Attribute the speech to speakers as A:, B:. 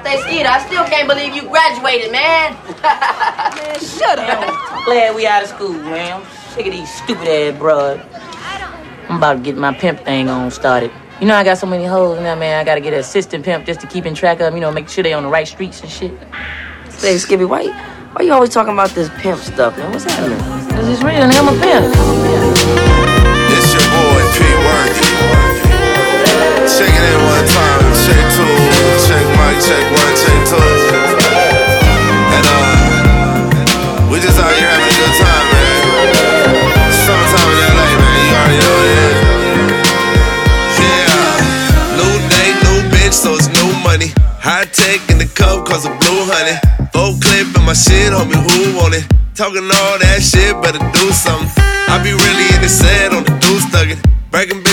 A: birthday, Skeeter. I still can't believe you graduated, man.
B: Man, shut up.
A: I'm glad we out of school, man. I'm sick of these stupid ass broads. I'm about to get my pimp thing on started. You know I got so many hoes now, man. I gotta get an assistant pimp just to keep in track of them, you know, make sure they on the right streets and shit.
B: Say, Skippy, why you always talking about this pimp stuff, man? What's happening?
A: Cause it's real, nigga. I'm a pimp.
C: It's your boy, P. Worthy. Check it in one time, check two, check mic, check one, check two. And we just out here having a good time, man. Summertime in LA, man, you already know what it is. Yeah, new day, new bitch, so it's new money. High tech in the cup, cause of blue honey. Full clip in my shit, homie, who want it? Talking all that shit, better do something. I be really in the set on the deuce thuggin'. Bragging bitch.